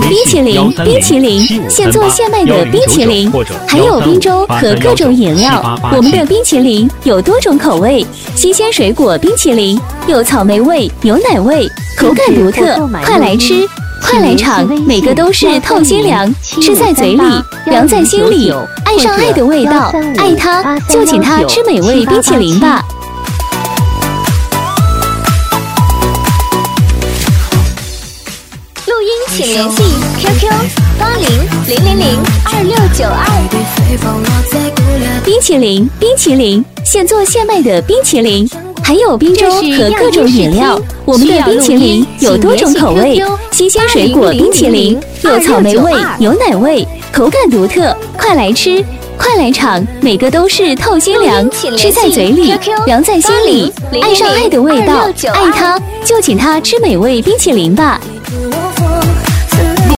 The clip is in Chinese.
冰淇淋，冰淇淋，现做现卖的冰淇淋，还有冰粥和各种饮料。我们的冰淇淋有多种口味，新鲜水果冰淇淋有草莓味、牛奶味，口感独特，快来吃！快来尝，每个都是透心凉，吃在嘴里，凉在心里。爱上爱的味道，爱它就请它吃美味冰淇淋吧。 录音请联系 QQ800002。 冰淇淋，冰淇淋，现做现卖的冰淇淋。还有冰粥和各种饮料，我们的冰淇淋有多种口味，新鲜水果冰淇淋有草莓味、牛奶味，口感独特，快来吃！快来尝，每个都是透心凉，吃在嘴里，凉在心里。爱上爱的味道，爱它就请它吃美味冰淇淋吧。